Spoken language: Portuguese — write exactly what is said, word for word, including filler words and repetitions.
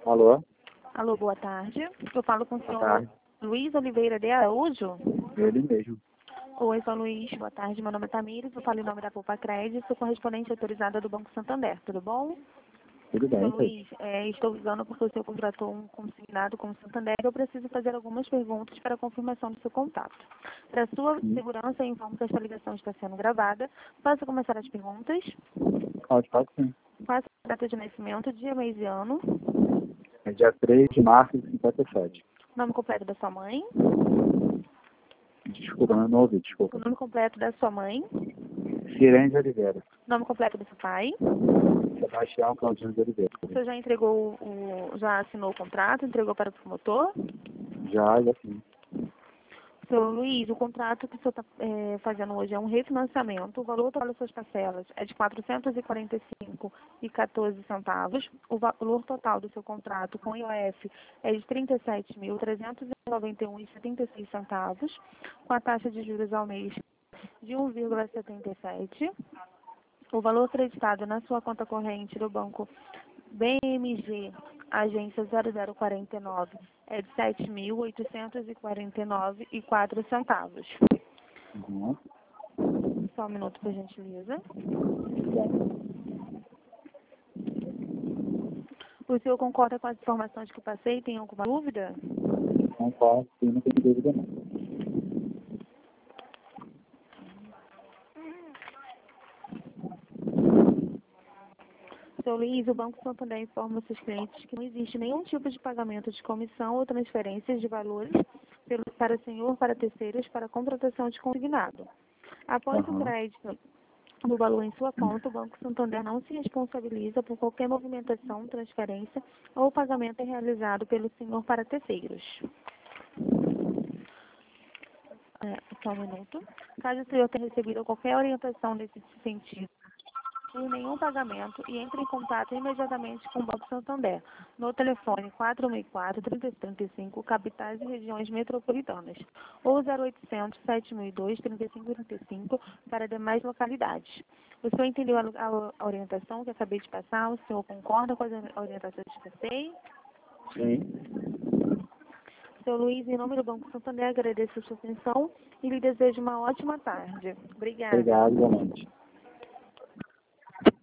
Alô? Alô, boa tarde. Eu falo com o Boa senhor tarde. Luiz Oliveira de Araújo. Ele mesmo. Oi, sou Luiz. Boa tarde. Meu nome é Tamires. Eu falo em nome da Poupa Crédito. Sou correspondente autorizada do Banco Santander. Tudo bom? Tudo bem, Senhor pai? Luiz, é, estou ligando porque o senhor contratou um consignado com o Santander. Eu preciso fazer algumas perguntas para a confirmação do seu contato. Para sua Sim. segurança, eu informo que esta ligação está sendo gravada. Posso começar as perguntas? Pode, pode sim. Qual é a data de nascimento, dia, mês e ano? É dia três de março de cinquenta e sete. Nome completo da sua mãe? Desculpa, não, não ouvi, O desculpa. nome completo da sua mãe? Sirene de Oliveira. Nome completo do seu pai? Sebastião Claudino de Oliveira. O senhor já entregou o, já assinou o contrato, entregou para o promotor? Já, já sim. Senhor Luiz, o contrato que o senhor está fazendo hoje é um refinanciamento. O valor total das suas parcelas é de quatrocentos e quarenta e cinco reais e quatorze centavos. O valor total do seu contrato com I O F é de trinta e sete mil trezentos e noventa e um reais e setenta e seis centavos, com a taxa de juros ao mês de um vírgula setenta e sete. O valor acreditado na sua conta corrente do banco B M G, agência zero zero quarenta e nove, é de sete mil oitocentos e quarenta e nove reais e quatro centavos. Uhum. Só um minuto, por gentileza. O senhor concorda com as informações que eu passei? Tem alguma dúvida? Concordo, sim, não tem dúvida não. Seu Luiz, o Banco Santander informa seus clientes que não existe nenhum tipo de pagamento de comissão ou transferências de valores pelo, para senhor, para terceiros, para contratação de consignado. Após o Aham. crédito do valor em sua conta, o Banco Santander não se responsabiliza por qualquer movimentação, transferência ou pagamento realizado pelo senhor para terceiros. É, só um minuto. Caso o senhor tenha recebido qualquer orientação nesse sentido, por nenhum pagamento e entre em contato imediatamente com o Banco Santander, no telefone quatro seis quatro, três zero três cinco, capitais e regiões metropolitanas, ou zero oitocentos, sete mil e dois, trinta e cinco trinta e cinco para demais localidades. O senhor entendeu a, a, a orientação que eu acabei de passar? O senhor concorda com as orientações que passei? Sim. Seu Luiz, em nome do Banco Santander, agradeço a sua atenção e lhe desejo uma ótima tarde. Obrigada. Obrigado, igualmente.